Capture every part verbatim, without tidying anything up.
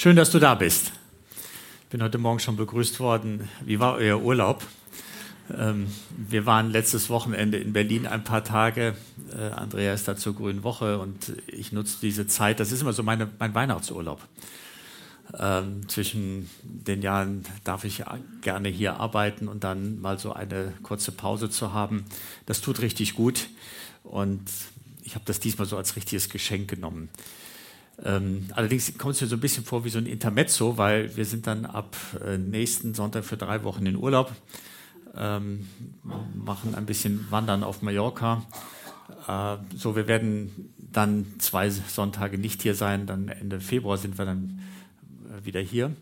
Schön, dass du da bist. Ich bin heute Morgen schon begrüßt worden. Wie war euer Urlaub? Ähm, wir waren letztes Wochenende in Berlin ein paar Tage. Äh, Andrea ist da zur Grünen Woche und ich nutze diese Zeit. Das ist immer so meine, mein Weihnachtsurlaub. Ähm, zwischen den Jahren darf ich gerne hier arbeiten und dann mal so eine kurze Pause zu haben. Das tut richtig gut und ich habe das diesmal so als richtiges Geschenk genommen. Ähm, allerdings kommt es mir so ein bisschen vor wie so ein Intermezzo, weil wir sind dann ab äh, nächsten Sonntag für drei Wochen in Urlaub, ähm, machen ein bisschen Wandern auf Mallorca. Äh, so, wir werden dann zwei Sonntage nicht hier sein, dann Ende Februar sind wir dann äh, wieder hier.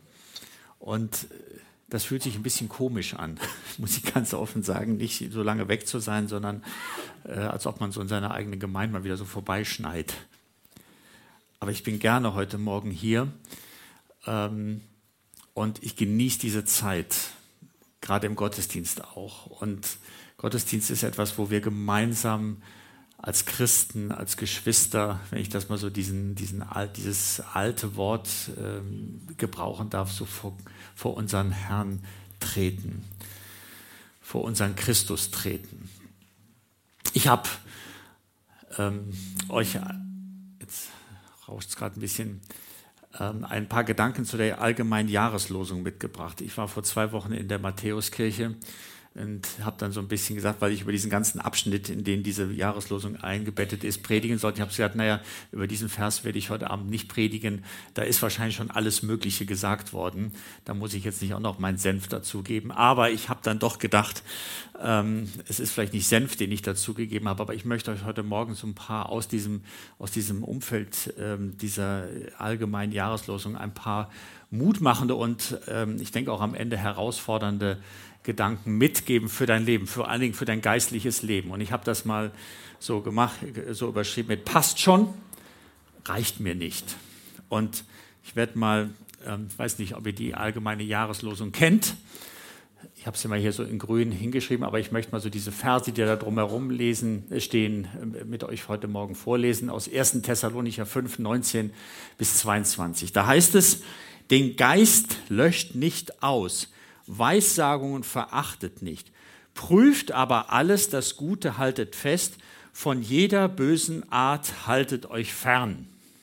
Und das fühlt sich ein bisschen komisch an, muss ich ganz offen sagen, nicht so lange weg zu sein, sondern äh, als ob man so in seiner eigenen Gemeinde mal wieder so vorbeischneit. Aber ich bin gerne heute Morgen hier ähm, und ich genieße diese Zeit, gerade im Gottesdienst auch. Und Gottesdienst ist etwas, wo wir gemeinsam als Christen, als Geschwister, wenn ich das mal so diesen, diesen, dieses alte Wort ähm, gebrauchen darf, so vor, vor unseren Herrn treten, vor unseren Christus treten. Ich habe ähm, euch rauscht es gerade ein bisschen, ähm, ein paar Gedanken zu der allgemeinen Jahreslosung mitgebracht. Ich war vor zwei Wochen in der Matthäuskirche und habe dann so ein bisschen gesagt, weil ich über diesen ganzen Abschnitt, in den diese Jahreslosung eingebettet ist, predigen sollte. Ich habe gesagt, naja, über diesen Vers werde ich heute Abend nicht predigen. Da ist wahrscheinlich schon alles Mögliche gesagt worden. Da muss ich jetzt nicht auch noch meinen Senf dazugeben. Aber ich habe dann doch gedacht, ähm, es ist vielleicht nicht Senf, den ich dazugegeben habe, aber ich möchte euch heute Morgen so ein paar aus diesem, aus diesem Umfeld ähm, dieser allgemeinen Jahreslosung ein paar mutmachende und ähm, ich denke auch am Ende herausfordernde Gedanken mitgeben für dein Leben, vor allen Dingen für dein geistliches Leben. Und ich habe das mal so gemacht, so überschrieben mit passt schon, reicht mir nicht. Und ich werde mal, ähm, ich weiß nicht, ob ihr die allgemeine Jahreslosung kennt. Ich habe sie mal hier so in grün hingeschrieben, aber ich möchte mal so diese Verse, die da drumherum lesen, stehen, mit euch heute Morgen vorlesen, aus ersten Thessalonicher fünf, neunzehn bis zweiundzwanzig. Da heißt es, den Geist löscht nicht aus, Weissagungen verachtet nicht, prüft aber alles, das Gute haltet fest, von jeder bösen Art haltet euch fern.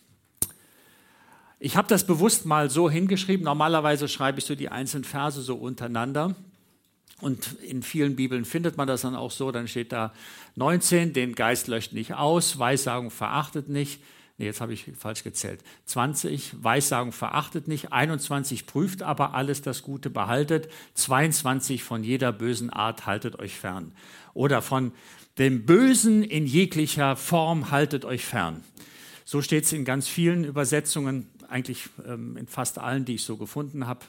Ich habe das bewusst mal so hingeschrieben, normalerweise schreibe ich so die einzelnen Verse so untereinander und in vielen Bibeln findet man das dann auch so, dann steht da neunzehn, den Geist löscht nicht aus, Weissagung verachtet nicht. Nee, jetzt habe ich falsch gezählt. zwanzig, Weissagung verachtet nicht. einundzwanzig, prüft aber alles, das Gute behaltet. zweiundzwanzig, von jeder bösen Art haltet euch fern. Oder von dem Bösen in jeglicher Form haltet euch fern. So steht es in ganz vielen Übersetzungen, eigentlich ähm, in fast allen, die ich so gefunden habe.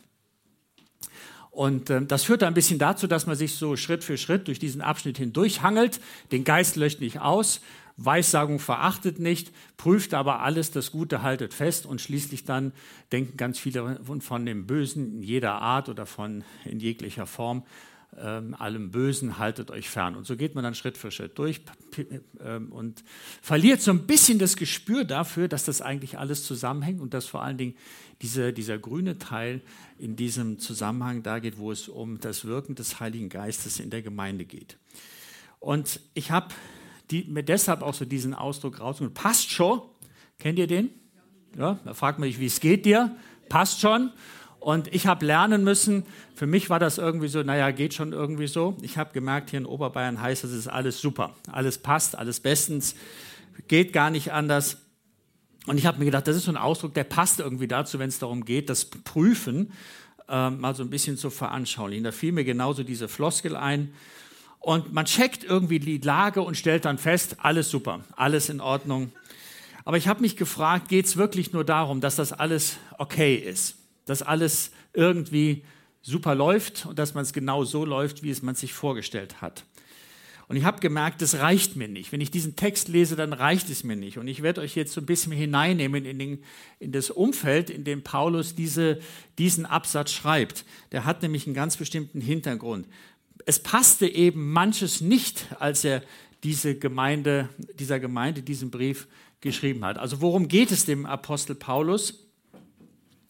Und äh, das führt ein bisschen dazu, dass man sich so Schritt für Schritt durch diesen Abschnitt hindurch hangelt. Den Geist löscht nicht aus. Weissagung verachtet nicht, prüft aber alles, das Gute haltet fest und schließlich dann denken ganz viele von dem Bösen in jeder Art oder von in jeglicher Form, ähm, allem Bösen haltet euch fern. Und so geht man dann Schritt für Schritt durch ähm, und verliert so ein bisschen das Gespür dafür, dass das eigentlich alles zusammenhängt und dass vor allen Dingen diese, dieser grüne Teil in diesem Zusammenhang da geht, wo es um das Wirken des Heiligen Geistes in der Gemeinde geht. Und ich habe die mir deshalb auch so diesen Ausdruck rausgeholt. Passt schon. Kennt ihr den? Ja, da fragt man sich, wie es geht dir? Passt schon. Und ich habe lernen müssen, für mich war das irgendwie so, naja, geht schon irgendwie so. Ich habe gemerkt, hier in Oberbayern heißt es, es ist alles super. Alles passt, alles bestens, geht gar nicht anders. Und ich habe mir gedacht, das ist so ein Ausdruck, der passt irgendwie dazu, wenn es darum geht, das Prüfen äh, mal so ein bisschen zu veranschaulichen. Da fiel mir genauso diese Floskel ein. Und man checkt irgendwie die Lage und stellt dann fest, alles super, alles in Ordnung. Aber ich habe mich gefragt, geht es wirklich nur darum, dass das alles okay ist? Dass alles irgendwie super läuft und dass man es genau so läuft, wie es man sich vorgestellt hat? Und ich habe gemerkt, das reicht mir nicht. Wenn ich diesen Text lese, dann reicht es mir nicht. Und ich werde euch jetzt so ein bisschen hineinnehmen in, den, in das Umfeld, in dem Paulus diese, diesen Absatz schreibt. Der hat nämlich einen ganz bestimmten Hintergrund. Es passte eben manches nicht, als er diese Gemeinde, dieser Gemeinde diesen Brief geschrieben hat. Also worum geht es dem Apostel Paulus?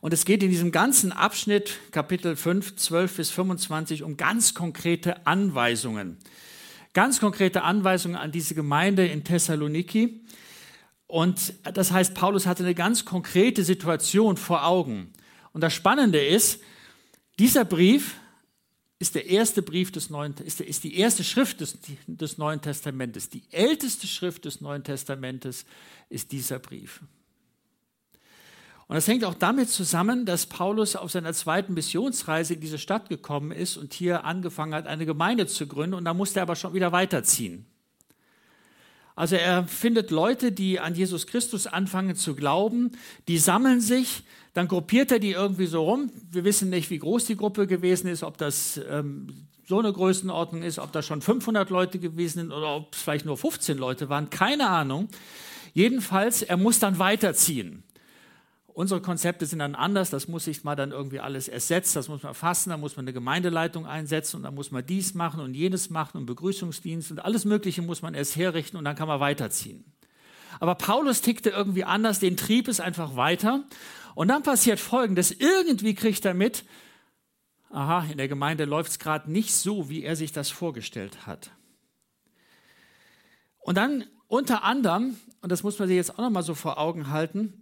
Und es geht in diesem ganzen Abschnitt, Kapitel fünf, zwölf bis fünfundzwanzig, um ganz konkrete Anweisungen. Ganz konkrete Anweisungen an diese Gemeinde in Thessaloniki. Und das heißt, Paulus hatte eine ganz konkrete Situation vor Augen. Und das Spannende ist, dieser Brief ist der erste Brief des Neuen, ist, der, ist die erste Schrift des, des Neuen Testamentes. Die älteste Schrift des Neuen Testamentes ist dieser Brief. Und das hängt auch damit zusammen, dass Paulus auf seiner zweiten Missionsreise in diese Stadt gekommen ist und hier angefangen hat, eine Gemeinde zu gründen. Und da musste er aber schon wieder weiterziehen. Also er findet Leute, die an Jesus Christus anfangen zu glauben, die sammeln sich, dann gruppiert er die irgendwie so rum. Wir wissen nicht, wie groß die Gruppe gewesen ist, ob das ähm, so eine Größenordnung ist, ob da schon fünfhundert Leute gewesen sind oder ob es vielleicht nur fünfzehn Leute waren, keine Ahnung. Jedenfalls, er muss dann weiterziehen. Unsere Konzepte sind dann anders, das muss sich mal dann irgendwie alles ersetzen, das muss man fassen, da muss man eine Gemeindeleitung einsetzen und dann muss man dies machen und jenes machen und Begrüßungsdienst und alles Mögliche muss man erst herrichten und dann kann man weiterziehen. Aber Paulus tickte irgendwie anders, den trieb es einfach weiter und dann passiert Folgendes, irgendwie kriegt er mit, aha, in der Gemeinde läuft es gerade nicht so, wie er sich das vorgestellt hat. Und dann unter anderem, und das muss man sich jetzt auch nochmal so vor Augen halten,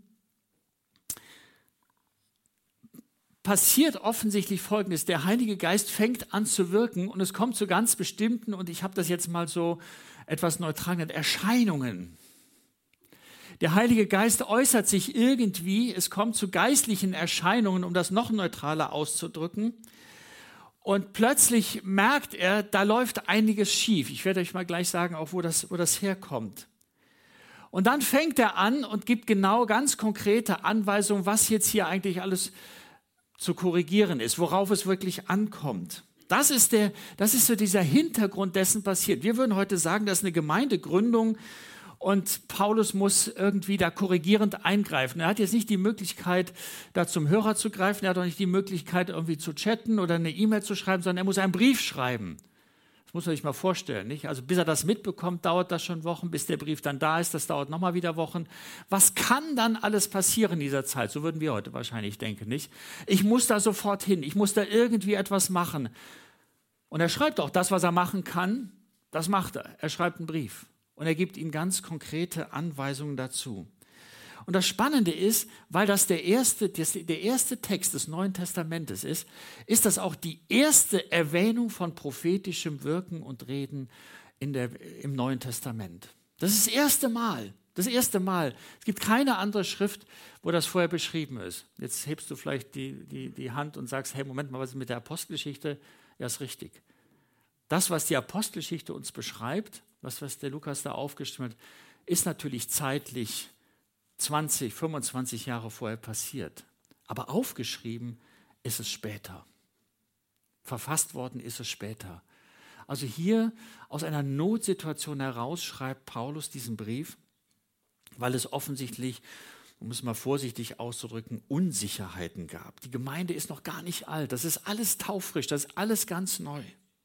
passiert offensichtlich Folgendes. Der Heilige Geist fängt an zu wirken und es kommt zu ganz bestimmten, und ich habe das jetzt mal so etwas neutral genannt, Erscheinungen. Der Heilige Geist äußert sich irgendwie, es kommt zu geistlichen Erscheinungen, um das noch neutraler auszudrücken. Und plötzlich merkt er, da läuft einiges schief. Ich werde euch mal gleich sagen, auch wo das, wo das herkommt. Und dann fängt er an und gibt genau ganz konkrete Anweisungen, was jetzt hier eigentlich alles zu korrigieren ist, worauf es wirklich ankommt. Das ist, der, das ist so dieser Hintergrund dessen passiert. Wir würden heute sagen, das ist eine Gemeindegründung und Paulus muss irgendwie da korrigierend eingreifen. Er hat jetzt nicht die Möglichkeit, da zum Hörer zu greifen, er hat auch nicht die Möglichkeit, irgendwie zu chatten oder eine E-Mail zu schreiben, sondern er muss einen Brief schreiben. Das muss man sich mal vorstellen, nicht? Also bis er das mitbekommt, dauert das schon Wochen, bis der Brief dann da ist, das dauert nochmal wieder Wochen. Was kann dann alles passieren in dieser Zeit? So würden wir heute wahrscheinlich denken, nicht? Ich muss da sofort hin, ich muss da irgendwie etwas machen. Und er schreibt auch das, was er machen kann, das macht er. Er schreibt einen Brief und er gibt ihm ganz konkrete Anweisungen dazu. Und das Spannende ist, weil das der erste, der erste Text des Neuen Testamentes ist, ist das auch die erste Erwähnung von prophetischem Wirken und Reden in der, im Neuen Testament. Das ist das erste Mal. Das erste Mal. Es gibt keine andere Schrift, wo das vorher beschrieben ist. Jetzt hebst du vielleicht die, die, die Hand und sagst, hey, Moment mal, was ist mit der Apostelgeschichte? Ja, ist richtig. Das, was die Apostelgeschichte uns beschreibt, was, was der Lukas da aufgeschrieben hat, ist natürlich zeitlich zwanzig, fünfundzwanzig Jahre vorher passiert. Aber aufgeschrieben ist es später. Verfasst worden ist es später. Also hier aus einer Notsituation heraus schreibt Paulus diesen Brief, weil es offensichtlich, um es mal vorsichtig auszudrücken, Unsicherheiten gab. Die Gemeinde ist noch gar nicht alt. Das ist alles taufrisch, das ist alles ganz neu.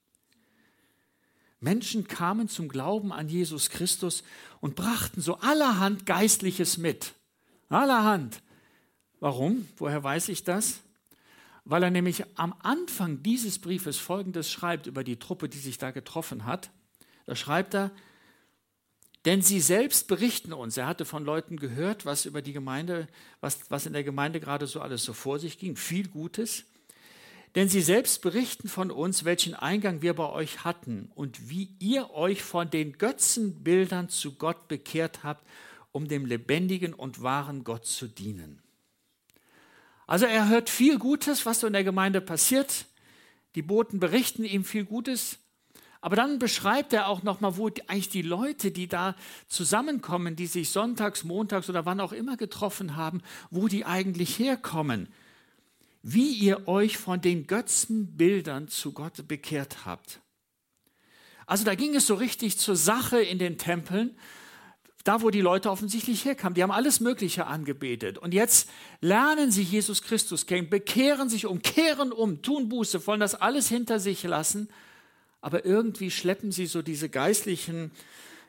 Menschen kamen zum Glauben an Jesus Christus und brachten so allerhand Geistliches mit. Allerhand. Warum? Woher weiß ich das? Weil er nämlich am Anfang dieses Briefes Folgendes schreibt über die Truppe, die sich da getroffen hat. Da schreibt er, denn sie selbst berichten uns. Er hatte von Leuten gehört, was über die Gemeinde, was, was in der Gemeinde gerade so alles so vor sich ging. Viel Gutes. Denn sie selbst berichten von uns, welchen Eingang wir bei euch hatten und wie ihr euch von den Götzenbildern zu Gott bekehrt habt, um dem lebendigen und wahren Gott zu dienen. Also er hört viel Gutes, was so in der Gemeinde passiert. Die Boten berichten ihm viel Gutes. Aber dann beschreibt er auch nochmal, wo eigentlich die Leute, die da zusammenkommen, die sich sonntags, montags oder wann auch immer getroffen haben, wo die eigentlich herkommen. Wie ihr euch von den Götzenbildern zu Gott bekehrt habt. Also da ging es so richtig zur Sache in den Tempeln, da wo die Leute offensichtlich herkamen. Die haben alles Mögliche angebetet. Und jetzt lernen sie Jesus Christus kennen, bekehren sich um, kehren um, tun Buße, wollen das alles hinter sich lassen. Aber irgendwie schleppen sie so diese geistlichen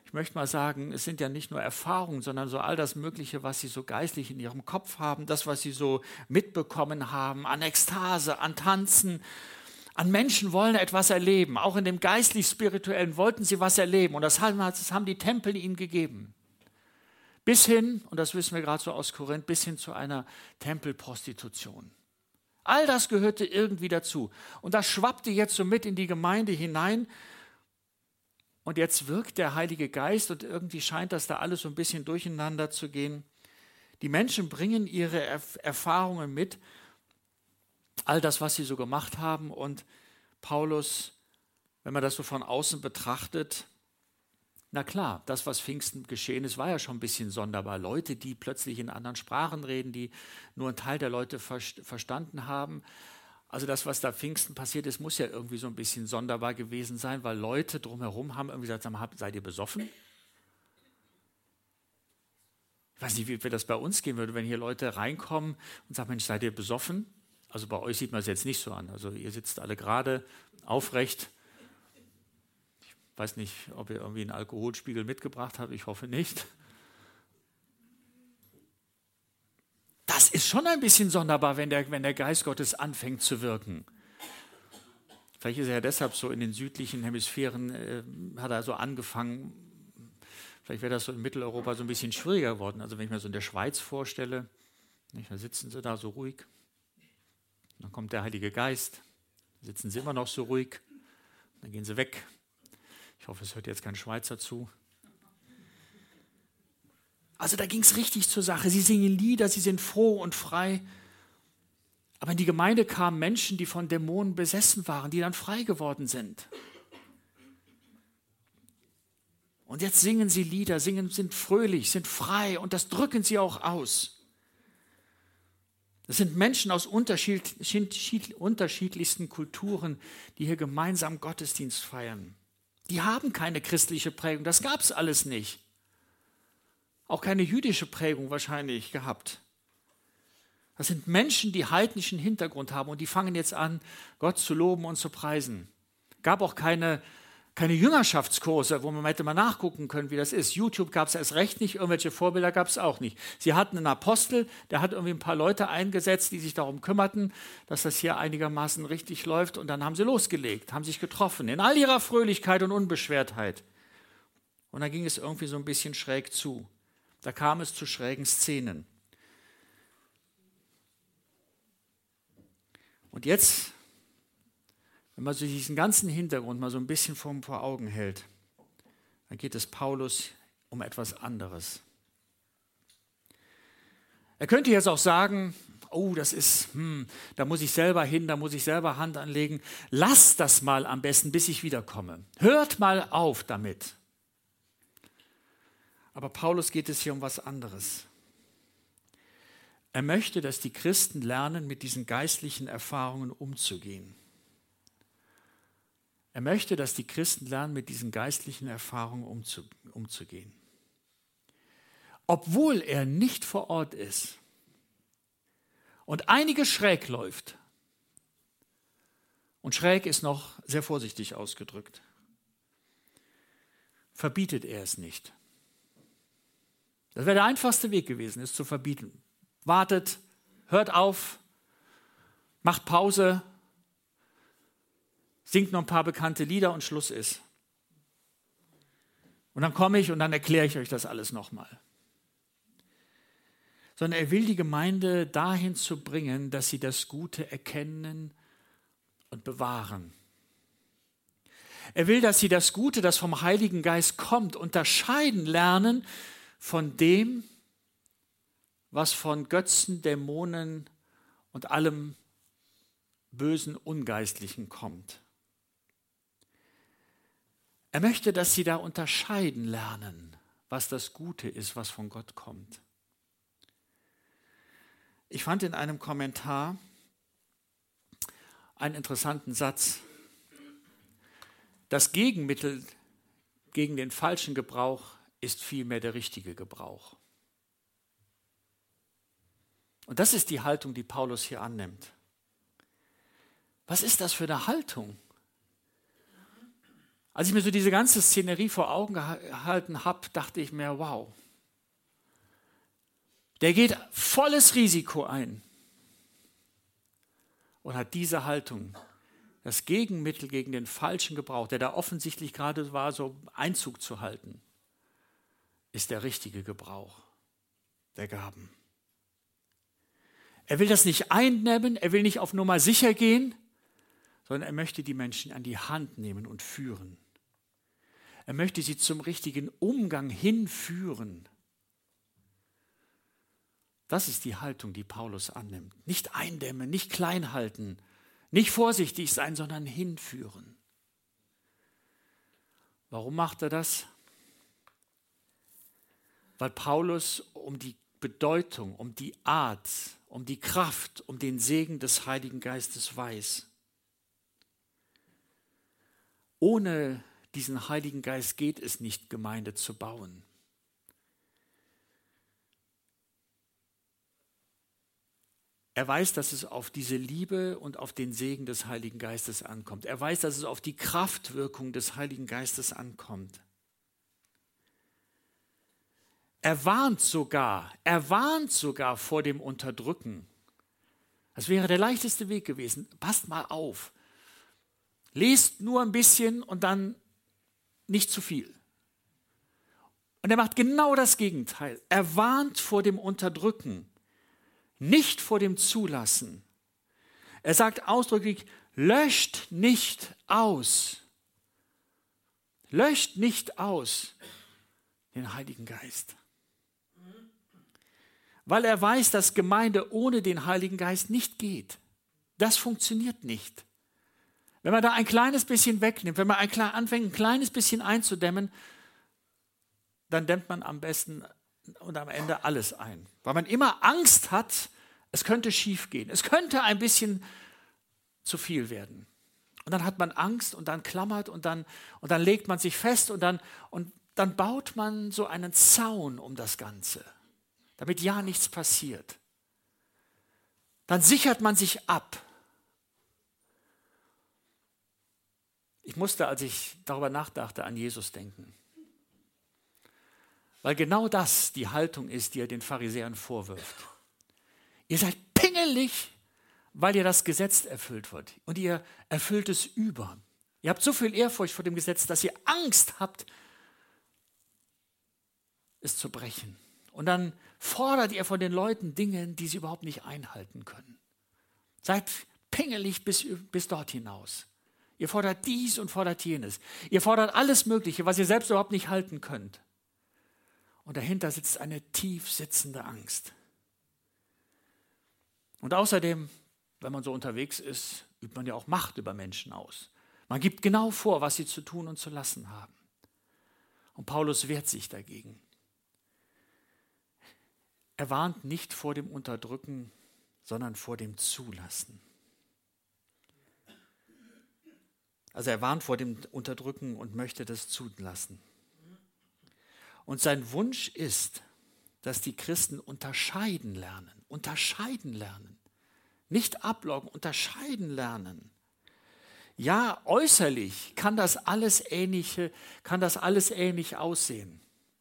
ich möchte mal sagen, es sind ja nicht nur Erfahrungen, sondern so all das Mögliche, was sie so geistlich in ihrem Kopf haben, das, was sie so mitbekommen haben, an Ekstase, an Tanzen, an Menschen wollen etwas erleben. Auch in dem geistlich-spirituellen wollten sie was erleben. Und das haben, das haben die Tempel ihnen gegeben. Bis hin, und das wissen wir gerade so aus Korinth, bis hin zu einer Tempelprostitution. All das gehörte irgendwie dazu. Und das schwappte jetzt so mit in die Gemeinde hinein. Und jetzt wirkt der Heilige Geist und irgendwie scheint das da alles so ein bisschen durcheinander zu gehen. Die Menschen bringen ihre Erf- Erfahrungen mit, all das, was sie so gemacht haben. Und Paulus, wenn man das so von außen betrachtet, na klar, das, was Pfingsten geschehen ist, war ja schon ein bisschen sonderbar. Leute, die plötzlich in anderen Sprachen reden, die nur ein Teil der Leute verstanden haben. Also das, was da Pfingsten passiert ist, muss ja irgendwie so ein bisschen sonderbar gewesen sein, weil Leute drumherum haben irgendwie gesagt, seid ihr besoffen? Ich weiß nicht, wie das bei uns gehen würde, wenn hier Leute reinkommen und sagen, Mensch, seid ihr besoffen? Also bei euch sieht man es jetzt nicht so an. Also ihr sitzt alle gerade, aufrecht. Ich weiß nicht, ob ihr irgendwie einen Alkoholspiegel mitgebracht habt. Ich hoffe nicht. Das ist schon ein bisschen sonderbar, wenn der, wenn der Geist Gottes anfängt zu wirken. Vielleicht ist er ja deshalb so in den südlichen Hemisphären, äh, hat er so angefangen. Vielleicht wäre das so in Mitteleuropa so ein bisschen schwieriger geworden. Also wenn ich mir so in der Schweiz vorstelle, nicht, da sitzen sie da so ruhig. Dann kommt der Heilige Geist, sitzen sie immer noch so ruhig, dann gehen sie weg. Ich hoffe, es hört jetzt kein Schweizer zu. Also da ging es richtig zur Sache. Sie singen Lieder, sie sind froh und frei. Aber in die Gemeinde kamen Menschen, die von Dämonen besessen waren, die dann frei geworden sind. Und jetzt singen sie Lieder, singen, sind fröhlich, sind frei und das drücken sie auch aus. Das sind Menschen aus unterschiedlichsten Kulturen, die hier gemeinsam Gottesdienst feiern. Die haben keine christliche Prägung, das gab es alles nicht. Auch keine jüdische Prägung wahrscheinlich gehabt. Das sind Menschen, die heidnischen Hintergrund haben und die fangen jetzt an, Gott zu loben und zu preisen. Gab auch keine, keine Jüngerschaftskurse, wo man hätte mal nachgucken können, wie das ist. YouTube gab es erst recht nicht, irgendwelche Vorbilder gab es auch nicht. Sie hatten einen Apostel, der hat irgendwie ein paar Leute eingesetzt, die sich darum kümmerten, dass das hier einigermaßen richtig läuft und dann haben sie losgelegt, haben sich getroffen, in all ihrer Fröhlichkeit und Unbeschwertheit. Und dann ging es irgendwie so ein bisschen schräg zu. Da kam es zu schrägen Szenen. Und jetzt, wenn man sich diesen ganzen Hintergrund mal so ein bisschen vor, vor Augen hält, dann geht es Paulus um etwas anderes. Er könnte jetzt auch sagen, oh, das ist, hm, da muss ich selber hin, da muss ich selber Hand anlegen. Lasst das mal am besten, bis ich wiederkomme. Hört mal auf damit. Aber Paulus geht es hier um was anderes. Er möchte, dass die Christen lernen, mit diesen geistlichen Erfahrungen umzugehen. Er möchte, dass die Christen lernen, mit diesen geistlichen Erfahrungen umzugehen. Obwohl er nicht vor Ort ist und einiges schräg läuft, und schräg ist noch sehr vorsichtig ausgedrückt, verbietet er es nicht. Das wäre der einfachste Weg gewesen, es zu verbieten. Wartet, hört auf, macht Pause, singt noch ein paar bekannte Lieder und Schluss ist. Und dann komme ich und dann erkläre ich euch das alles nochmal. Sondern er will die Gemeinde dahin zu bringen, dass sie das Gute erkennen und bewahren. Er will, dass sie das Gute, das vom Heiligen Geist kommt, unterscheiden lernen von dem, was von Götzen, Dämonen und allem Bösen, Ungeistlichen kommt. Er möchte, dass sie da unterscheiden lernen, was das Gute ist, was von Gott kommt. Ich fand in einem Kommentar einen interessanten Satz. Das Gegenmittel gegen den falschen Gebrauch ist vielmehr der richtige Gebrauch. Und das ist die Haltung, die Paulus hier annimmt. Was ist das für eine Haltung? Als ich mir so diese ganze Szenerie vor Augen gehalten habe, dachte ich mir, wow, der geht volles Risiko ein und hat diese Haltung. Das Gegenmittel gegen den falschen Gebrauch, der da offensichtlich gerade war, so Einzug zu halten, ist der richtige Gebrauch der Gaben. Er will das nicht eindämmen, er will nicht auf Nummer sicher gehen, sondern er möchte die Menschen an die Hand nehmen und führen. Er möchte sie zum richtigen Umgang hinführen. Das ist die Haltung, die Paulus annimmt. Nicht eindämmen, nicht klein halten, nicht vorsichtig sein, sondern hinführen. Warum macht er das? Weil Paulus um die Bedeutung, um die Art, um die Kraft, um den Segen des Heiligen Geistes weiß. Ohne diesen Heiligen Geist geht es nicht, Gemeinde zu bauen. Er weiß, dass es auf diese Liebe und auf den Segen des Heiligen Geistes ankommt. Er weiß, dass es auf die Kraftwirkung des Heiligen Geistes ankommt. Er warnt sogar, er warnt sogar vor dem Unterdrücken. Das wäre der leichteste Weg gewesen. Passt mal auf. Lest nur ein bisschen und dann nicht zu viel. Und er macht genau das Gegenteil. Er warnt vor dem Unterdrücken. Nicht vor dem Zulassen. Er sagt ausdrücklich, löscht nicht aus. Löscht nicht aus den Heiligen Geist. Weil er weiß, dass Gemeinde ohne den Heiligen Geist nicht geht. Das funktioniert nicht. Wenn man da ein kleines bisschen wegnimmt, wenn man ein, anfängt, ein kleines bisschen einzudämmen, dann dämmt man am besten und am Ende alles ein. Weil man immer Angst hat, es könnte schief gehen. Es könnte ein bisschen zu viel werden. Und dann hat man Angst und dann klammert und dann, und dann legt man sich fest und dann, und dann baut man so einen Zaun um das Ganze, damit ja nichts passiert. Dann sichert man sich ab. Ich musste, als ich darüber nachdachte, an Jesus denken. Weil genau das die Haltung ist, die er den Pharisäern vorwirft. Ihr seid pingelig, weil ihr das Gesetz erfüllt wird. Und ihr erfüllt es über. Ihr habt so viel Ehrfurcht vor dem Gesetz, dass ihr Angst habt, es zu brechen. Und dann fordert ihr von den Leuten Dinge, die sie überhaupt nicht einhalten können. Seid pingelig bis, bis dort hinaus. Ihr fordert dies und fordert jenes. Ihr fordert alles Mögliche, was ihr selbst überhaupt nicht halten könnt. Und dahinter sitzt eine tief sitzende Angst. Und außerdem, wenn man so unterwegs ist, übt man ja auch Macht über Menschen aus. Man gibt genau vor, was sie zu tun und zu lassen haben. Und Paulus wehrt sich dagegen. Er warnt nicht vor dem Unterdrücken, sondern vor dem Zulassen. Also er warnt vor dem Unterdrücken und möchte das zulassen. Und sein Wunsch ist, dass die Christen unterscheiden lernen. Unterscheiden lernen. Nicht abloggen, unterscheiden lernen. Ja, äußerlich kann das alles ähnliche, kann das alles ähnlich aussehen.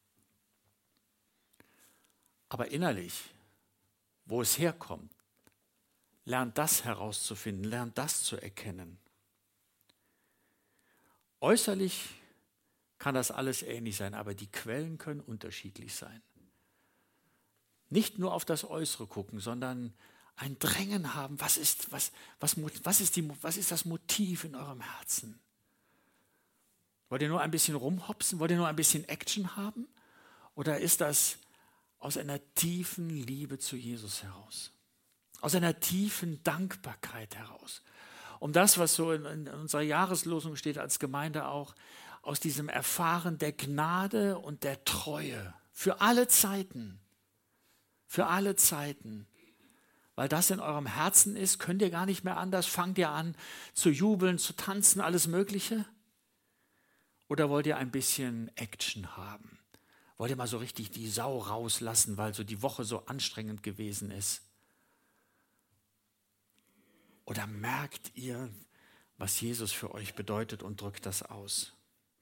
Aber innerlich, wo es herkommt, lernt das herauszufinden, lernt das zu erkennen. Äußerlich kann das alles ähnlich sein, aber die Quellen können unterschiedlich sein. Nicht nur auf das Äußere gucken, sondern ein Drängen haben, was ist, was, was, was, ist die, was ist das Motiv in eurem Herzen? Wollt ihr nur ein bisschen rumhopsen? Wollt ihr nur ein bisschen Action haben? Oder ist das aus einer tiefen Liebe zu Jesus heraus? Aus einer tiefen Dankbarkeit heraus? Um das, was so in, in unserer Jahreslosung steht als Gemeinde auch, aus diesem Erfahren der Gnade und der Treue für alle Zeiten. Für alle Zeiten. Weil das in eurem Herzen ist, könnt ihr gar nicht mehr anders. Fangt ihr an zu jubeln, zu tanzen, alles Mögliche? Oder wollt ihr ein bisschen Action haben? Wollt ihr mal so richtig die Sau rauslassen, weil so die Woche so anstrengend gewesen ist? Oder merkt ihr, was Jesus für euch bedeutet und drückt das aus?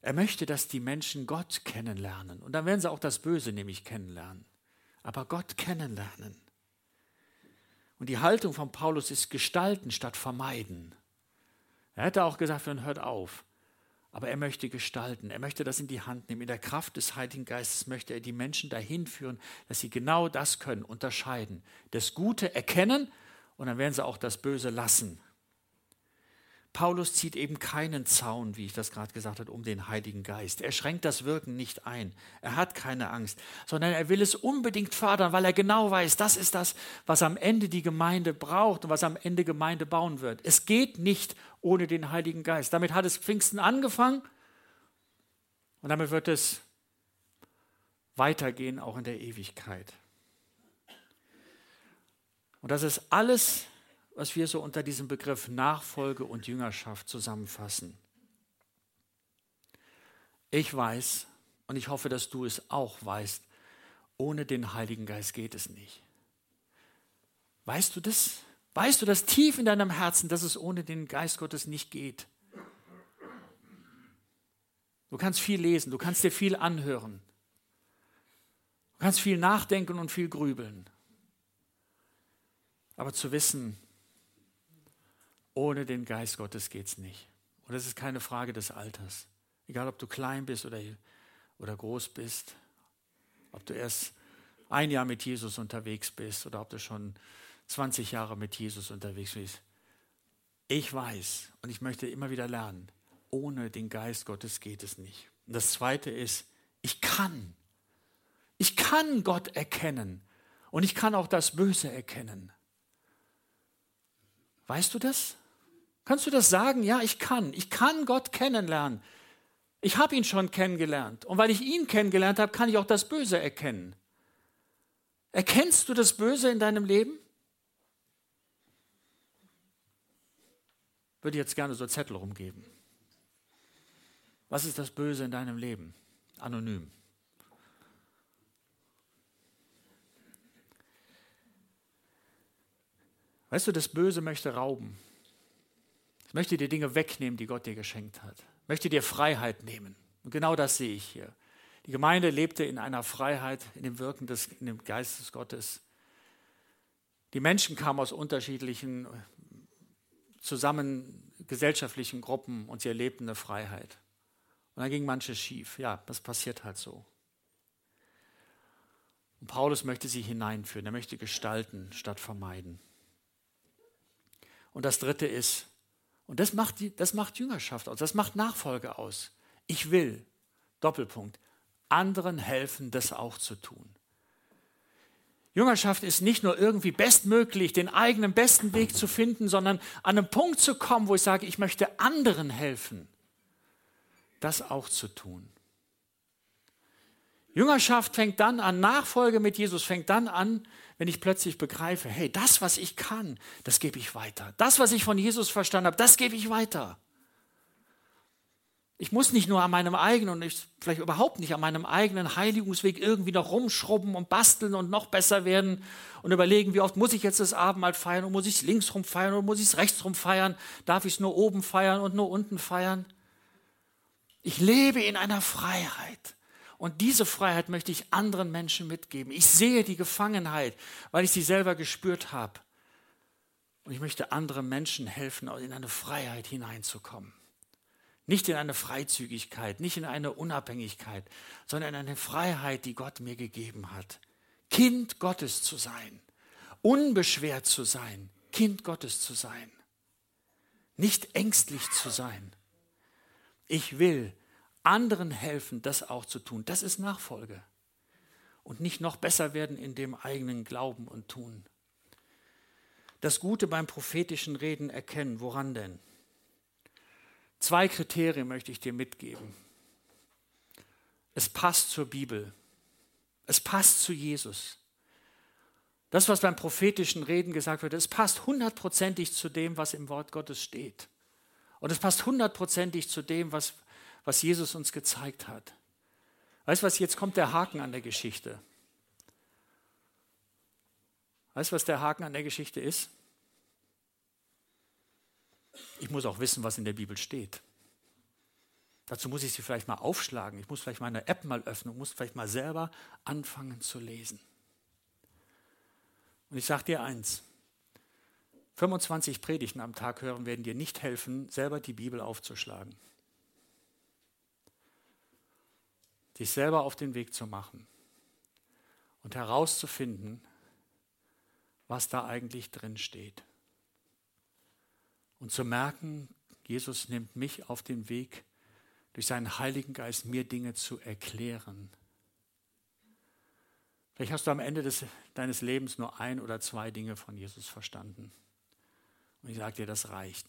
Er möchte, dass die Menschen Gott kennenlernen. Und dann werden sie auch das Böse nämlich kennenlernen. Aber Gott kennenlernen. Und die Haltung von Paulus ist gestalten statt vermeiden. Er hätte auch gesagt, hört auf. Aber er möchte gestalten. Er möchte das in die Hand nehmen. In der Kraft des Heiligen Geistes möchte er die Menschen dahin führen, dass sie genau das können, unterscheiden. Das Gute erkennen und dann werden sie auch das Böse lassen. Paulus zieht eben keinen Zaun, wie ich das gerade gesagt habe, um den Heiligen Geist. Er schränkt das Wirken nicht ein. Er hat keine Angst, sondern er will es unbedingt fördern, weil er genau weiß, das ist das, was am Ende die Gemeinde braucht und was am Ende Gemeinde bauen wird. Es geht nicht ohne den Heiligen Geist. Damit hat es Pfingsten angefangen und damit wird es weitergehen, auch in der Ewigkeit. Und das ist alles, was wir so unter diesem Begriff Nachfolge und Jüngerschaft zusammenfassen. Ich weiß, und ich hoffe, dass du es auch weißt, ohne den Heiligen Geist geht es nicht. Weißt du das? Weißt du das tief in deinem Herzen, dass es ohne den Geist Gottes nicht geht? Du kannst viel lesen, du kannst dir viel anhören. Du kannst viel nachdenken und viel grübeln. Aber zu wissen, ohne den Geist Gottes geht es nicht. Und das ist keine Frage des Alters. Egal, ob du klein bist oder, oder groß bist, ob du erst ein Jahr mit Jesus unterwegs bist oder ob du schon zwanzig Jahre mit Jesus unterwegs bist. Ich weiß und ich möchte immer wieder lernen, ohne den Geist Gottes geht es nicht. Und das Zweite ist, ich kann. Ich kann Gott erkennen und ich kann auch das Böse erkennen. Weißt du das? Kannst du das sagen? Ja, ich kann. Ich kann Gott kennenlernen. Ich habe ihn schon kennengelernt. Und weil ich ihn kennengelernt habe, kann ich auch das Böse erkennen. Erkennst du das Böse in deinem Leben? Würde jetzt gerne so Zettel rumgeben. Was ist das Böse in deinem Leben? Anonym. Weißt du, das Böse möchte rauben. Es möchte dir Dinge wegnehmen, die Gott dir geschenkt hat. Es möchte dir Freiheit nehmen. Und genau das sehe ich hier. Die Gemeinde lebte in einer Freiheit, in dem Wirken des in dem Geistes Gottes. Die Menschen kamen aus unterschiedlichen, zusammen gesellschaftlichen Gruppen und sie erlebten eine Freiheit. Und dann ging manches schief. Ja, das passiert halt so. Und Paulus möchte sie hineinführen. Er möchte gestalten statt vermeiden. Und das Dritte ist, und das macht, die, das macht Jüngerschaft aus, das macht Nachfolge aus. Ich will, Doppelpunkt, anderen helfen, das auch zu tun. Jüngerschaft ist nicht nur irgendwie bestmöglich, den eigenen besten Weg zu finden, sondern an einen Punkt zu kommen, wo ich sage, ich möchte anderen helfen, das auch zu tun. Jüngerschaft fängt dann an, Nachfolge mit Jesus fängt dann an, wenn ich plötzlich begreife, hey, das, was ich kann, das gebe ich weiter. Das, was ich von Jesus verstanden habe, das gebe ich weiter. Ich muss nicht nur an meinem eigenen und ich, vielleicht überhaupt nicht an meinem eigenen Heiligungsweg irgendwie noch rumschrubben und basteln und noch besser werden und überlegen, wie oft muss ich jetzt das Abendmahl feiern und muss ich es links rum feiern oder muss ich es rechts rum feiern? Darf ich es nur oben feiern und nur unten feiern? Ich lebe in einer Freiheit. Und diese Freiheit möchte ich anderen Menschen mitgeben. Ich sehe die Gefangenheit, weil ich sie selber gespürt habe. Und ich möchte anderen Menschen helfen, in eine Freiheit hineinzukommen. Nicht in eine Freizügigkeit, nicht in eine Unabhängigkeit, sondern in eine Freiheit, die Gott mir gegeben hat. Kind Gottes zu sein, unbeschwert zu sein, Kind Gottes zu sein. Nicht ängstlich zu sein. Ich will anderen helfen, das auch zu tun. Das ist Nachfolge. Und nicht noch besser werden in dem eigenen Glauben und Tun. Das Gute beim prophetischen Reden erkennen. Woran denn? Zwei Kriterien möchte ich dir mitgeben. Es passt zur Bibel. Es passt zu Jesus. Das, was beim prophetischen Reden gesagt wird, es passt hundertprozentig zu dem, was im Wort Gottes steht. Und es passt hundertprozentig zu dem, was was Jesus uns gezeigt hat. Weißt du was, jetzt kommt der Haken an der Geschichte. Weißt du, was der Haken an der Geschichte ist? Ich muss auch wissen, was in der Bibel steht. Dazu muss ich sie vielleicht mal aufschlagen. Ich muss vielleicht meine App mal öffnen und muss vielleicht mal selber anfangen zu lesen. Und ich sage dir eins, fünfundzwanzig Predigten am Tag hören werden dir nicht helfen, selber die Bibel aufzuschlagen. Dich selber auf den Weg zu machen und herauszufinden, was da eigentlich drin steht. Und zu merken, Jesus nimmt mich auf den Weg, durch seinen Heiligen Geist mir Dinge zu erklären. Vielleicht hast du am Ende des, deines Lebens nur ein oder zwei Dinge von Jesus verstanden. Und ich sage dir, das reicht.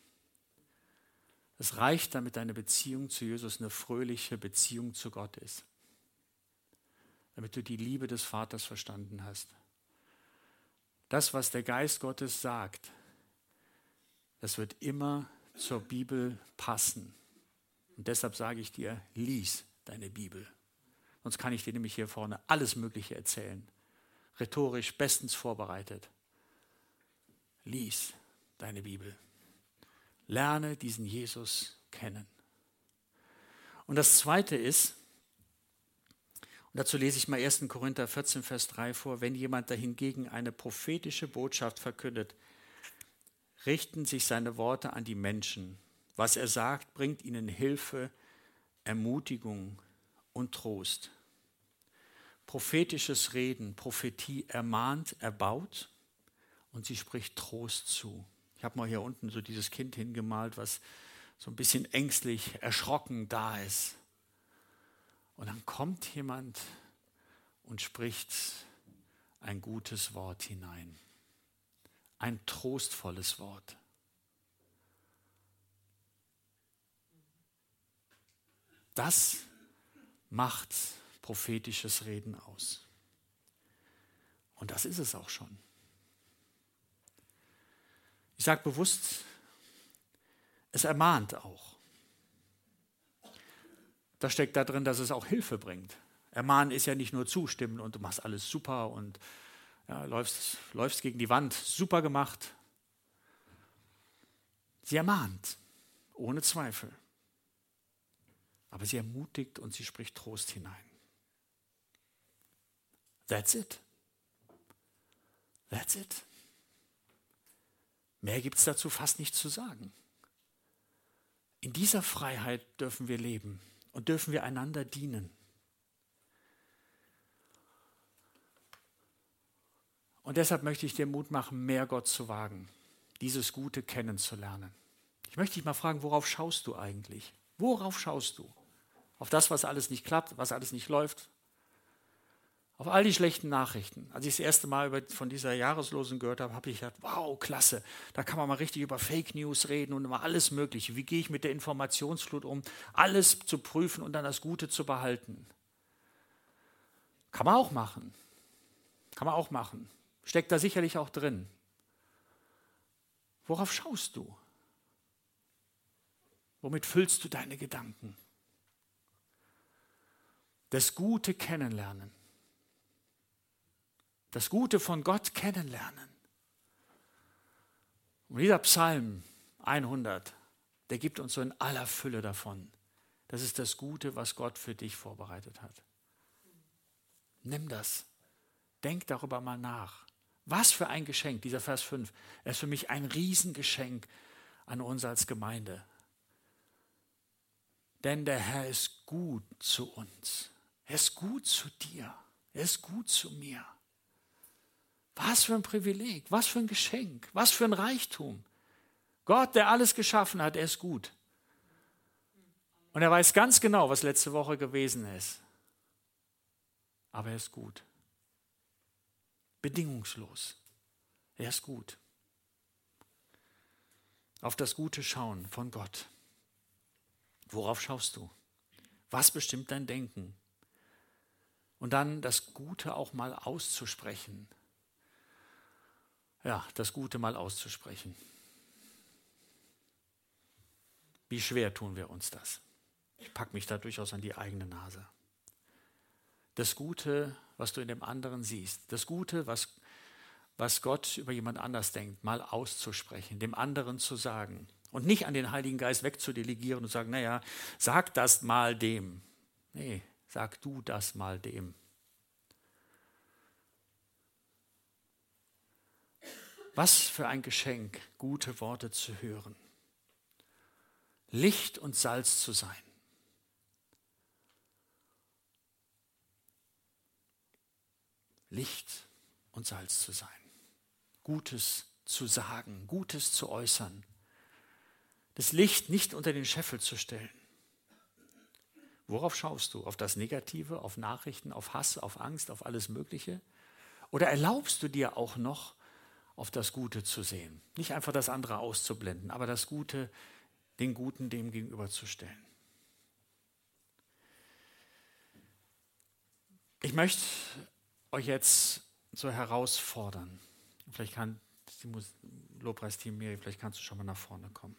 Es reicht, damit deine Beziehung zu Jesus eine fröhliche Beziehung zu Gott ist. Damit du die Liebe des Vaters verstanden hast. Das, was der Geist Gottes sagt, das wird immer zur Bibel passen. Und deshalb sage ich dir, lies deine Bibel. Sonst kann ich dir nämlich hier vorne alles Mögliche erzählen. Rhetorisch bestens vorbereitet. Lies deine Bibel. Lerne diesen Jesus kennen. Und das Zweite ist, und dazu lese ich mal ersten Korinther vierzehn, Vers drei vor, wenn jemand dahingegen eine prophetische Botschaft verkündet, richten sich seine Worte an die Menschen. Was er sagt, bringt ihnen Hilfe, Ermutigung und Trost. Prophetisches Reden, Prophetie ermahnt, erbaut und sie spricht Trost zu. Ich habe mal hier unten so dieses Kind hingemalt, was so ein bisschen ängstlich, erschrocken da ist. Und dann kommt jemand und spricht ein gutes Wort hinein. Ein trostvolles Wort. Das macht prophetisches Reden aus. Und das ist es auch schon. Ich sage bewusst, es ermahnt auch. Da steckt da drin, dass es auch Hilfe bringt. Ermahnen ist ja nicht nur zustimmen und du machst alles super und ja, läufst, läufst gegen die Wand, super gemacht. Sie ermahnt, ohne Zweifel. Aber sie ermutigt und sie spricht Trost hinein. That's it. That's it. Mehr gibt es dazu fast nicht zu sagen. In dieser Freiheit dürfen wir leben und dürfen wir einander dienen. Und deshalb möchte ich dir Mut machen, mehr Gott zu wagen, dieses Gute kennenzulernen. Ich möchte dich mal fragen, worauf schaust du eigentlich? Worauf schaust du? Auf das, was alles nicht klappt, was alles nicht läuft? Auf all die schlechten Nachrichten. Als ich das erste Mal über, von dieser Jahreslosung gehört habe, habe ich gedacht, wow, klasse, da kann man mal richtig über Fake News reden und über alles Mögliche. Wie gehe ich mit der Informationsflut um? Alles zu prüfen und dann das Gute zu behalten. Kann man auch machen. Kann man auch machen. Steckt da sicherlich auch drin. Worauf schaust du? Womit füllst du deine Gedanken? Das Gute kennenlernen. Das Gute von Gott kennenlernen. Und dieser Psalm hundert, der gibt uns so in aller Fülle davon. Das ist das Gute, was Gott für dich vorbereitet hat. Nimm das. Denk darüber mal nach. Was für ein Geschenk, dieser Vers fünf. Er ist für mich ein Riesengeschenk an uns als Gemeinde. Denn der Herr ist gut zu uns. Er ist gut zu dir. Er ist gut zu mir. Was für ein Privileg, was für ein Geschenk, was für ein Reichtum. Gott, der alles geschaffen hat, er ist gut. Und er weiß ganz genau, was letzte Woche gewesen ist. Aber er ist gut. Bedingungslos. Er ist gut. Auf das Gute schauen von Gott. Worauf schaust du? Was bestimmt dein Denken? Und dann das Gute auch mal auszusprechen. Ja, das Gute mal auszusprechen. Wie schwer tun wir uns das? Ich packe mich da durchaus an die eigene Nase. Das Gute, was du in dem anderen siehst, das Gute, was, was Gott über jemand anders denkt, mal auszusprechen, dem anderen zu sagen. Und nicht an den Heiligen Geist wegzudelegieren und sagen, naja, sag das mal dem. Nee, sag du das mal dem. Was für ein Geschenk, gute Worte zu hören. Licht und Salz zu sein. Licht und Salz zu sein. Gutes zu sagen, Gutes zu äußern. Das Licht nicht unter den Scheffel zu stellen. Worauf schaust du? Auf das Negative, auf Nachrichten, auf Hass, auf Angst, auf alles Mögliche? Oder erlaubst du dir auch noch, auf das Gute zu sehen? Nicht einfach das andere auszublenden, aber das Gute, den Guten dem gegenüberzustellen. Ich möchte euch jetzt so herausfordern. Vielleicht kann das Lobpreisteam Miri, vielleicht kannst du schon mal nach vorne kommen.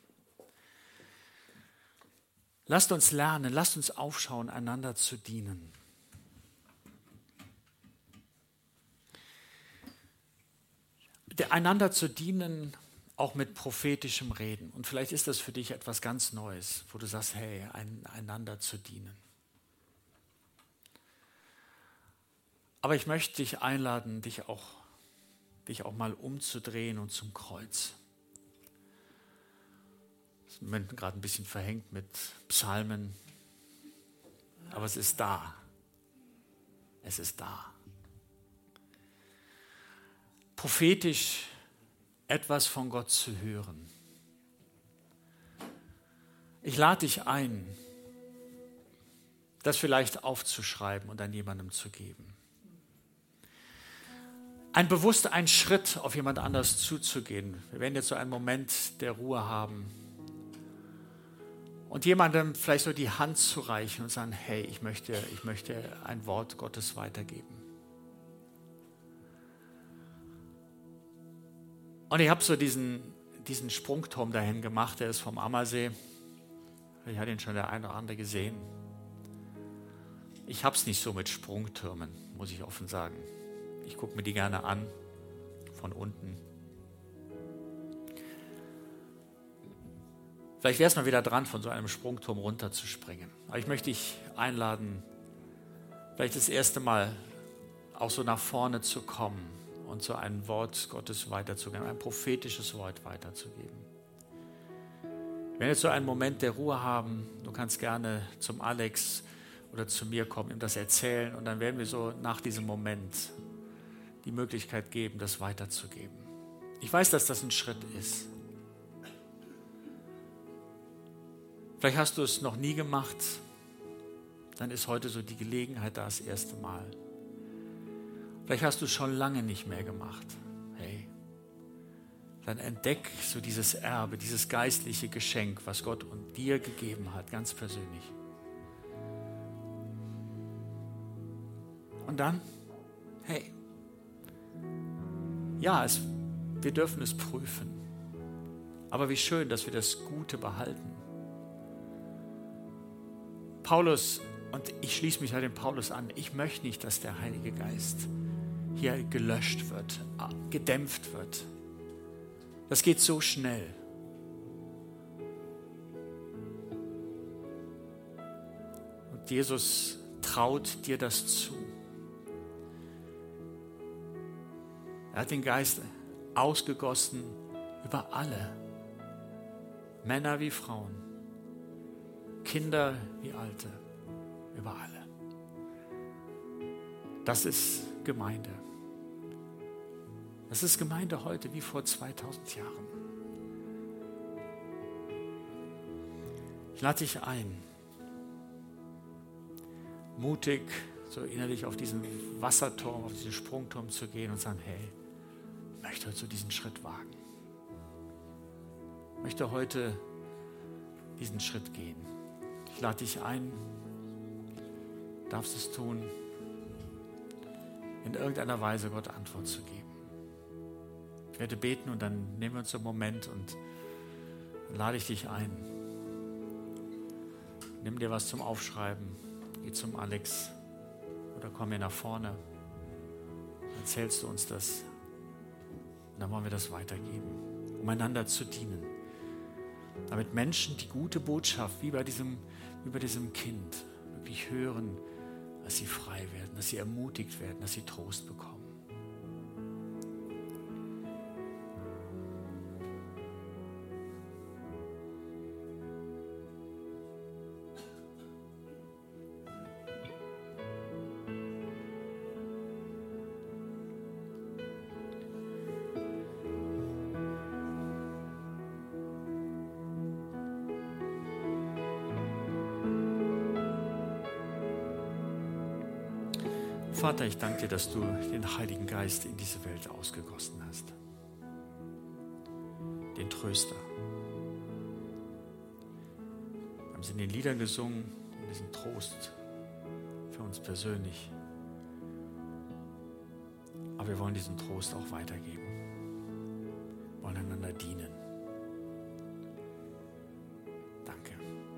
Lasst uns lernen, lasst uns aufschauen, einander zu dienen. Einander zu dienen, auch mit prophetischem Reden. Und vielleicht ist das für dich etwas ganz Neues, wo du sagst, hey, ein, einander zu dienen. Aber ich möchte dich einladen, dich auch, dich auch mal umzudrehen und zum Kreuz. Das ist im Moment gerade ein bisschen verhängt mit Psalmen, aber es ist da. Es ist da. Prophetisch etwas von Gott zu hören. Ich lade dich ein, das vielleicht aufzuschreiben und an jemandem zu geben. Ein bewusst einen Schritt auf jemand anders zuzugehen. Wir werden jetzt so einen Moment der Ruhe haben und jemandem vielleicht so die Hand zu reichen und sagen, hey, ich möchte, ich möchte ein Wort Gottes weitergeben. Und ich habe so diesen, diesen Sprungturm dahin gemacht, der ist vom Ammersee. Ich hatte ihn schon der eine oder andere gesehen. Ich habe es nicht so mit Sprungtürmen, muss ich offen sagen. Ich gucke mir die gerne an, von unten. Vielleicht wäre es mal wieder dran, von so einem Sprungturm runterzuspringen. Aber ich möchte dich einladen, vielleicht das erste Mal auch so nach vorne zu kommen und so ein Wort Gottes weiterzugeben, ein prophetisches Wort weiterzugeben. Wenn wir jetzt so einen Moment der Ruhe haben, du kannst gerne zum Alex oder zu mir kommen, ihm das erzählen und dann werden wir so nach diesem Moment die Möglichkeit geben, das weiterzugeben. Ich weiß, dass das ein Schritt ist. Vielleicht hast du es noch nie gemacht, dann ist heute so die Gelegenheit da, das erste Mal. Vielleicht hast du es schon lange nicht mehr gemacht. Hey, dann entdeck so dieses Erbe, dieses geistliche Geschenk, was Gott und dir gegeben hat, ganz persönlich. Und dann, hey, ja, es, wir dürfen es prüfen. Aber wie schön, dass wir das Gute behalten. Paulus, und ich schließe mich halt dem Paulus an, ich möchte nicht, dass der Heilige Geist hier gelöscht wird, gedämpft wird. Das geht so schnell. Und Jesus traut dir das zu. Er hat den Geist ausgegossen über alle, Männer wie Frauen, Kinder wie Alte, über alle. Das ist Gemeinde. Das ist Gemeinde heute wie vor zweitausend Jahren. Ich lade dich ein, mutig so innerlich auf diesen Wasserturm, auf diesen Sprungturm zu gehen und sagen, hey, ich möchte heute so diesen Schritt wagen. Ich möchte heute diesen Schritt gehen. Ich lade dich ein, darfst es tun, in irgendeiner Weise Gott Antwort zu geben. Ich werde beten und dann nehmen wir uns einen Moment und dann lade ich dich ein. Nimm dir was zum Aufschreiben, geh zum Alex oder komm hier nach vorne. Erzählst du uns das und dann wollen wir das weitergeben, um einander zu dienen. damit Menschen die gute Botschaft, wie bei diesem, wie bei diesem Kind, wirklich hören, dass sie frei werden, dass sie ermutigt werden, dass sie Trost bekommen. Vater, ich danke dir, dass du den Heiligen Geist in diese Welt ausgegossen hast. Den Tröster. Wir haben es in den Liedern gesungen, diesen Trost für uns persönlich. Aber wir wollen diesen Trost auch weitergeben. Wir wollen einander dienen. Danke.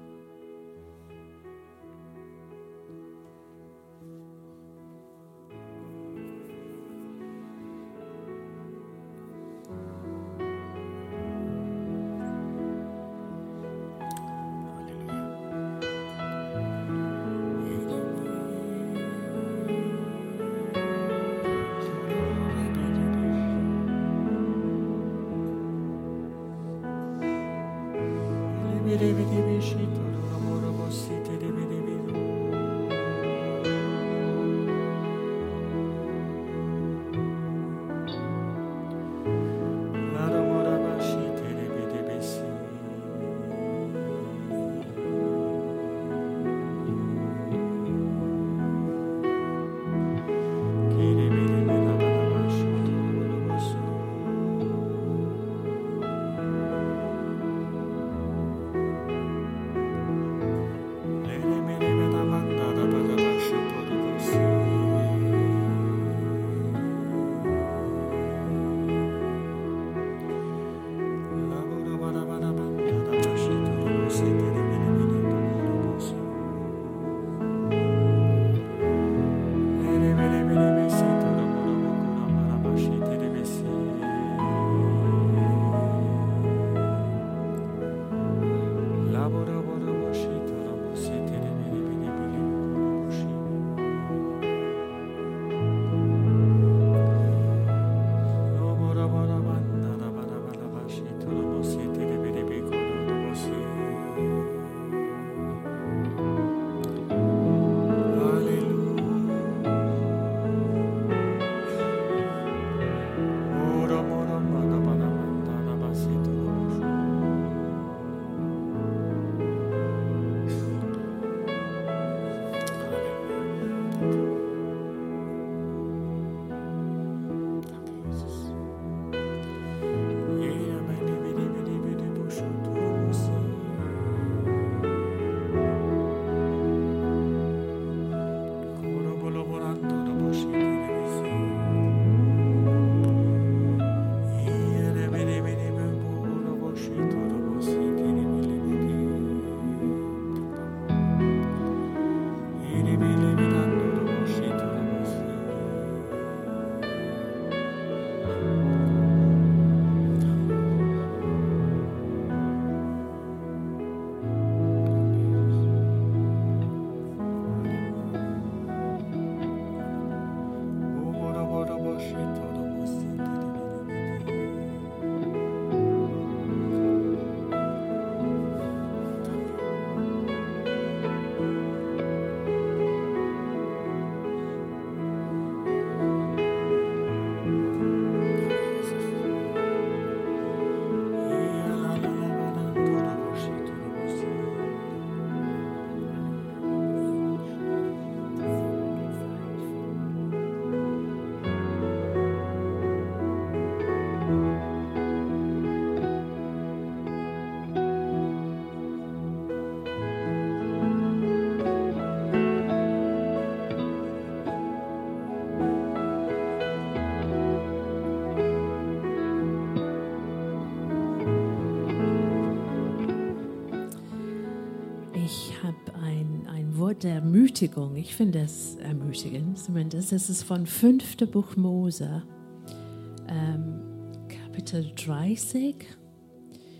Der Ermutigung, ich finde es ermutigend, zumindest. Es ist von fünften Buch Mose, ähm, Kapitel dreißig,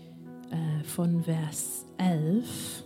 äh, von Vers elf.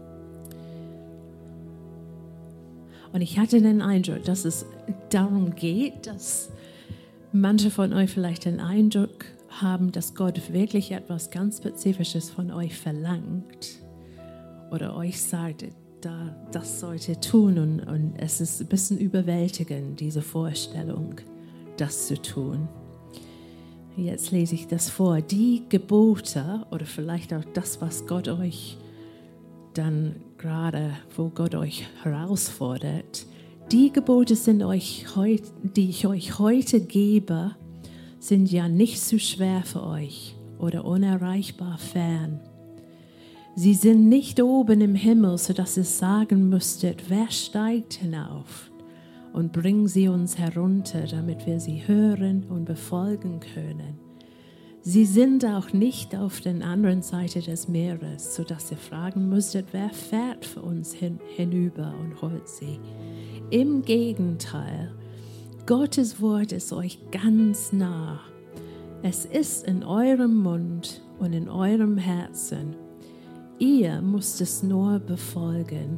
Und ich hatte den Eindruck, dass es darum geht, dass manche von euch vielleicht den Eindruck haben, dass Gott wirklich etwas ganz Spezifisches von euch verlangt oder euch sagt, da, das sollt ihr tun. Und, und es ist ein bisschen überwältigend, diese Vorstellung, das zu tun. Jetzt lese ich das vor. Die Gebote oder vielleicht auch das, was Gott euch dann gerade, wo Gott euch herausfordert, die Gebote sind euch heut, die ich euch heute gebe, sind ja nicht zu schwer für euch oder unerreichbar fern. Sie sind nicht oben im Himmel, sodass ihr sagen müsstet, wer steigt hinauf und bringt sie uns herunter, damit wir sie hören und befolgen können. Sie sind auch nicht auf der anderen Seite des Meeres, sodass ihr fragen müsstet, wer fährt für uns hin, hinüber und holt sie. Im Gegenteil, Gottes Wort ist euch ganz nah. Es ist in eurem Mund und in eurem Herzen. Ihr müsst es nur befolgen.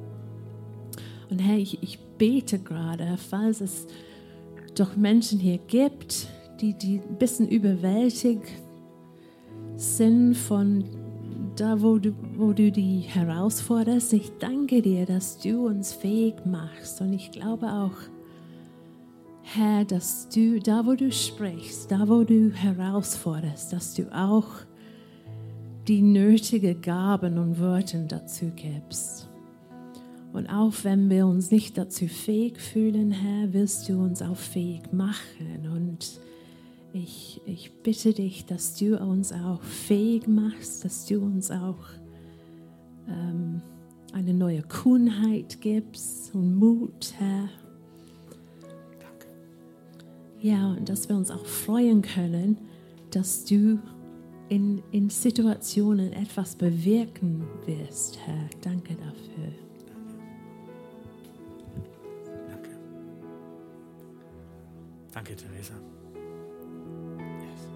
Und Herr, ich, ich bete gerade, falls es doch Menschen hier gibt, die, die ein bisschen überwältigt sind von da, wo du, wo du die herausforderst. Ich danke dir, dass du uns fähig machst. Und ich glaube auch, Herr, dass du, da wo du sprichst, da wo du herausforderst, dass du auch die nötigen Gaben und Wörter dazu gibst. Und auch wenn wir uns nicht dazu fähig fühlen, Herr, wirst du uns auch fähig machen. Und ich, ich bitte dich, dass du uns auch fähig machst, dass du uns auch ähm, eine neue Kühnheit gibst und Mut, Herr. Danke. Ja, und dass wir uns auch freuen können, dass du in, in Situationen etwas bewirken wirst, Herr. Danke dafür. Danke. Danke, Theresa. Yes.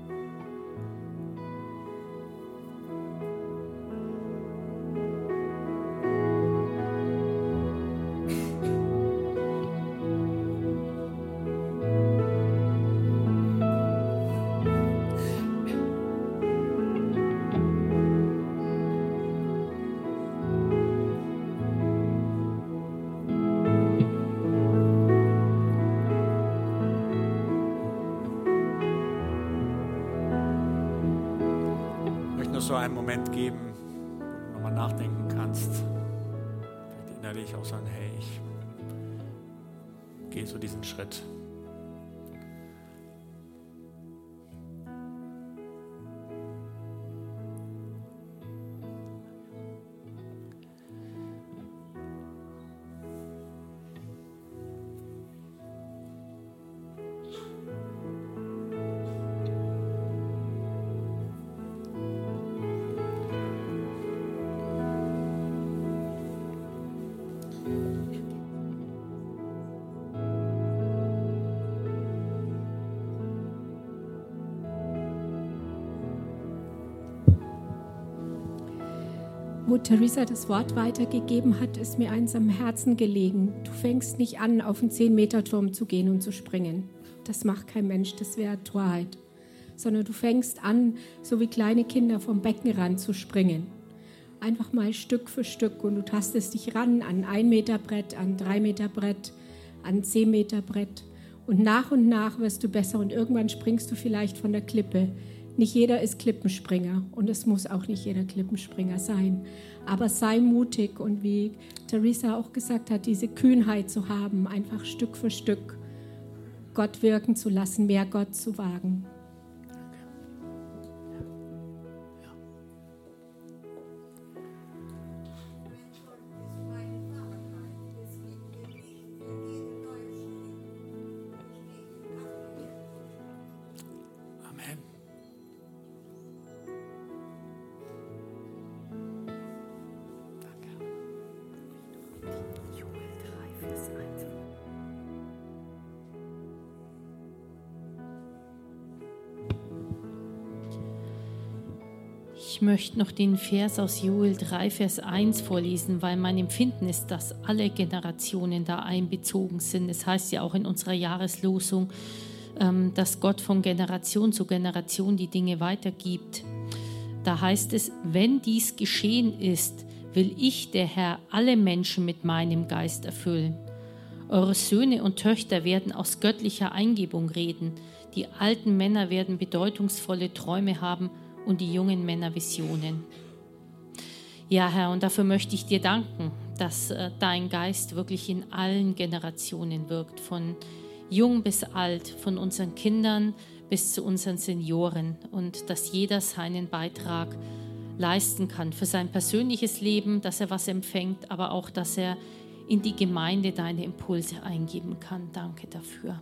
So einen Moment geben, wo du nochmal nachdenken kannst, vielleicht innerlich auch sagen, hey, ich gehe so diesen Schritt. Wo Theresa das Wort weitergegeben hat, ist mir eins am Herzen gelegen. Du fängst nicht an, auf einen zehn-Meter-Turm zu gehen und zu springen. Das macht kein Mensch, das wäre Torheit. Sondern du fängst an, so wie kleine Kinder vom Beckenrand zu springen. Einfach mal Stück für Stück und du tastest dich ran an ein Meter Brett, an drei Meter Brett, an zehn Meter Brett. Und nach und nach wirst du besser und irgendwann springst du vielleicht von der Klippe. Nicht jeder ist Klippenspringer und es muss auch nicht jeder Klippenspringer sein. Aber sei mutig und wie Theresa auch gesagt hat, diese Kühnheit zu haben, einfach Stück für Stück Gott wirken zu lassen, mehr Gott zu wagen. Ich möchte noch den Vers aus Joel drei, Vers eins vorlesen, weil mein Empfinden ist, dass alle Generationen da einbezogen sind. Es heißt ja auch in unserer Jahreslosung, dass Gott von Generation zu Generation die Dinge weitergibt. Da heißt es, wenn dies geschehen ist, will ich, der Herr, alle Menschen mit meinem Geist erfüllen. Eure Söhne und Töchter werden aus göttlicher Eingebung reden. Die alten Männer werden bedeutungsvolle Träume haben und die jungen Männer Visionen. Ja, Herr, und dafür möchte ich dir danken, dass äh, dein Geist wirklich in allen Generationen wirkt, von jung bis alt, von unseren Kindern bis zu unseren Senioren, und dass jeder seinen Beitrag leisten kann für sein persönliches Leben, dass er was empfängt, aber auch, dass er in die Gemeinde deine Impulse eingeben kann. Danke dafür.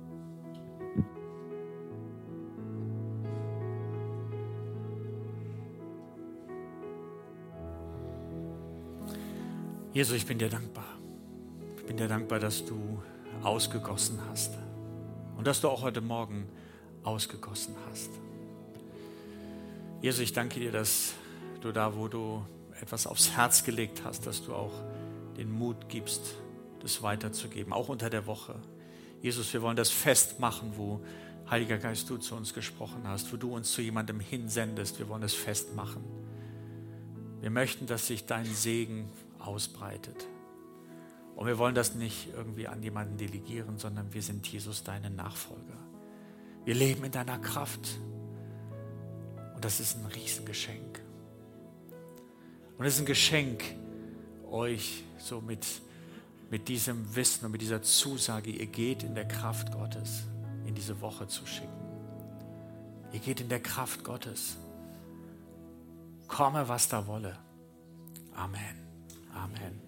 Jesus, ich bin dir dankbar. Ich bin dir dankbar, dass du ausgegossen hast und dass du auch heute Morgen ausgegossen hast. Jesus, ich danke dir, dass du da, wo du etwas aufs Herz gelegt hast, dass du auch den Mut gibst, das weiterzugeben, auch unter der Woche. Jesus, wir wollen das festmachen, wo, Heiliger Geist, du zu uns gesprochen hast, wo du uns zu jemandem hinsendest. Wir wollen das festmachen. Wir möchten, dass sich dein Segen ausbreitet. Und wir wollen das nicht irgendwie an jemanden delegieren, sondern wir sind, Jesus, deine Nachfolger. Wir leben in deiner Kraft. Und das ist ein Riesengeschenk. Und es ist ein Geschenk, euch so mit, mit diesem Wissen und mit dieser Zusage, ihr geht in der Kraft Gottes, in diese Woche zu schicken. Ihr geht in der Kraft Gottes. Komme, was da wolle. Amen. Amen.